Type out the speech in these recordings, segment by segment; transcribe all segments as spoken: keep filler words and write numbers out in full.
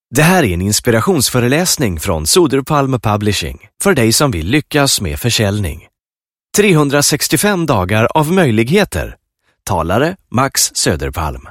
Det här är en inspirationsföreläsning från Soderpalm Publishing för dig som vill lyckas med försäljning. trehundrasextiofem dagar av möjligheter. Talare Max Söderpalm.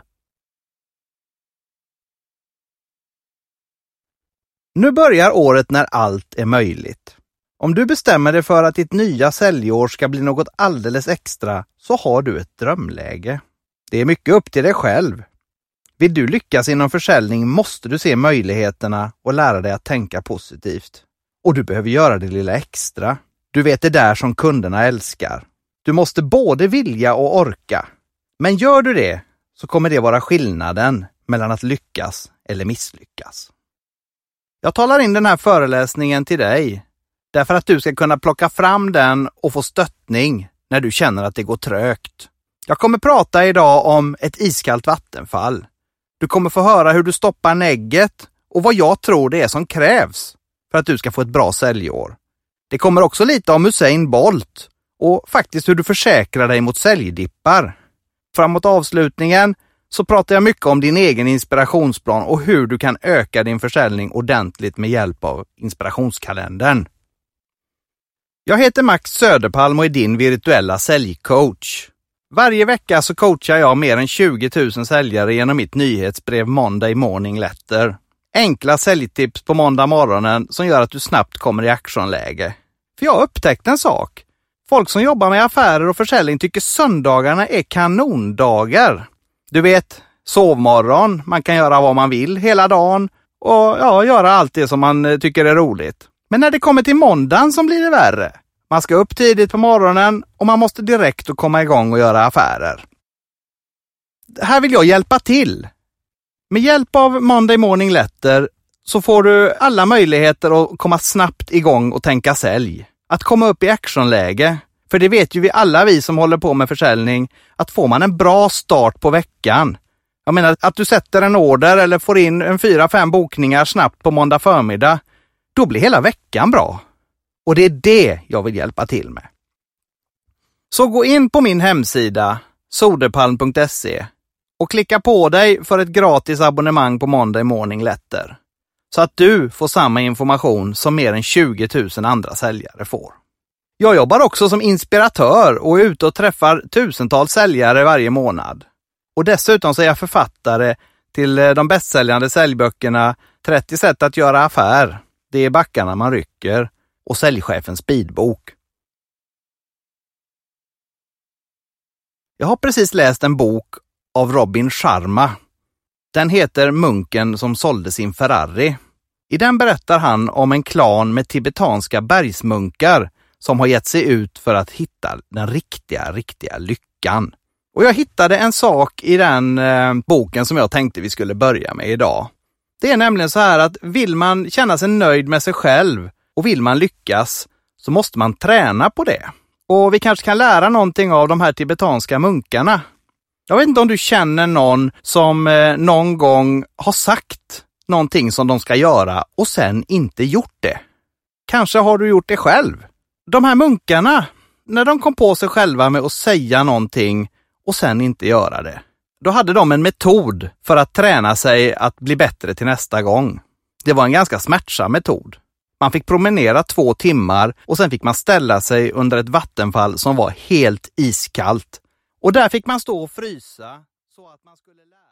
Nu börjar året när allt är möjligt. Om du bestämmer dig för att ditt nya säljår ska bli något alldeles extra så har du ett drömläge. Det är mycket upp till dig själv. Vill du lyckas inom försäljning måste du se möjligheterna och lära dig att tänka positivt. Och du behöver göra det lilla extra. Du vet det där som kunderna älskar. Du måste både vilja och orka. Men gör du det så kommer det vara skillnaden mellan att lyckas eller misslyckas. Jag talar in den här föreläsningen till dig därför att du ska kunna plocka fram den och få stöttning när du känner att det går trögt. Jag kommer prata idag om ett iskallt vattenfall. Du kommer få höra hur du stoppar negget och vad jag tror det är som krävs för att du ska få ett bra säljår. Det kommer också lite om Usain Bolt och faktiskt hur du försäkrar dig mot säljdippar. Framåt avslutningen så pratar jag mycket om din egen inspirationsplan och hur du kan öka din försäljning ordentligt med hjälp av inspirationskalendern. Jag heter Max Söderpalm och är din virtuella säljcoach. Varje vecka så coachar jag mer än tjugo tusen säljare genom mitt nyhetsbrev Monday Morning Letter. Enkla säljtips på måndag morgonen som gör att du snabbt kommer i actionläge. För jag har upptäckt en sak. Folk som jobbar med affärer och försäljning tycker söndagarna är kanondagar. Du vet, sovmorgon, man kan göra vad man vill hela dagen och ja, göra allt det som man tycker är roligt. Men när det kommer till måndagen som blir det värre. Man ska upp tidigt på morgonen och man måste direkt och komma igång och göra affärer. Här vill jag hjälpa till. Med hjälp av Monday Morning Letter så får du alla möjligheter att komma snabbt igång och tänka sälj. Att komma upp i actionläge. För det vet ju vi alla vi som håller på med försäljning att får man en bra start på veckan. Jag menar att du sätter en order eller får in en fyra, fem bokningar snabbt på måndag förmiddag. Då blir hela veckan bra. Och det är det jag vill hjälpa till med. Så gå in på min hemsida soderpalm punkt se och klicka på dig för ett gratis abonnemang på Monday Morning Letter. Så att du får samma information som mer än tjugo tusen andra säljare får. Jag jobbar också som inspiratör och är ute och träffar tusentals säljare varje månad. Och dessutom så är jag författare till de bästsäljande säljböckerna trettio sätt att göra affär. Det är backarna man rycker. Och Säljchefens speedbok. Jag har precis läst en bok av Robin Sharma. Den heter Munken som sålde sin Ferrari. I den berättar han om en klan med tibetanska bergsmunkar som har gett sig ut för att hitta den riktiga, riktiga lyckan. Och jag hittade en sak i den eh, boken som jag tänkte vi skulle börja med idag. Det är nämligen så här att vill man känna sig nöjd med sig själv och vill man lyckas så måste man träna på det. Och vi kanske kan lära någonting av de här tibetanska munkarna. Jag vet inte om du känner någon som eh, någon gång har sagt någonting som de ska göra och sen inte gjort det. Kanske har du gjort det själv. De här munkarna, när de kom på sig själva med att säga någonting och sen inte göra det. Då hade de en metod för att träna sig att bli bättre till nästa gång. Det var en ganska smärtsam metod. Man fick promenera två timmar och sen fick man ställa sig under ett vattenfall som var helt iskallt. Och där fick man stå och frysa så att man skulle lära.